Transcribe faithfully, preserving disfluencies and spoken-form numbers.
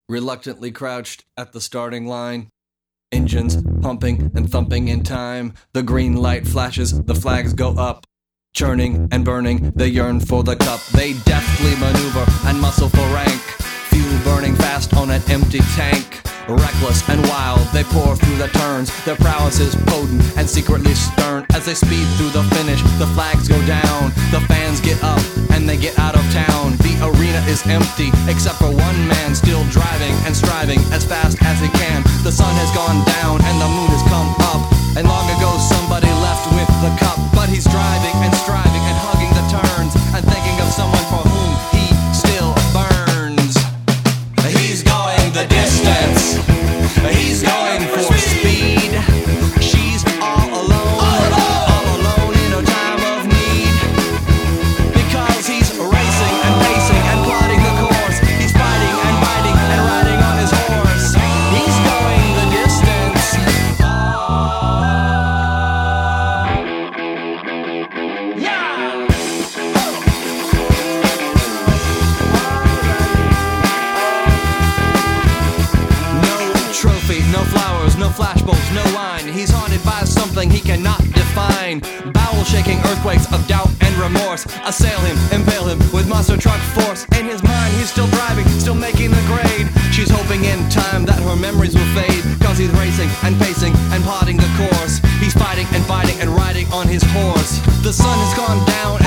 reluctantly crouched at the starting line. Engines pumping and thumping in time. The green light flashes, the flags go up. Churning and burning, they yearn for the cup. They deftly maneuver and muscle for rank. Fuel burning fast on an empty tank. Reckless and wild, they pour through the turns. Their prowess is potent and secretly stern. As they speed through the finish, the flags go down. The fans get up and they get out of town. The arena is empty, except for one man still driving and striving as fast as he can. The sun has gone down and the moon has come up. And long ago somebody left with the cup. But he's driving and striving and hugging the turns and thinking of someone for whom he still burns. He's going the distance. He's going for speed. She's all alone, all alone in her time of need. Because he's racing and pacing and plotting the course. He's fighting and biting and riding on his horse. He's going the distance. Yeah! Trophy, no flowers, no flashbulbs, no wine. He's haunted by something he cannot define. Bowel-shaking earthquakes of doubt and remorse assail him, impale him with monster truck force. In his mind he's still driving, still making the grade. She's hoping in time that her memories will fade. Cause he's racing and pacing and plotting the course. He's fighting and fighting and riding on his horse. The sun has gone down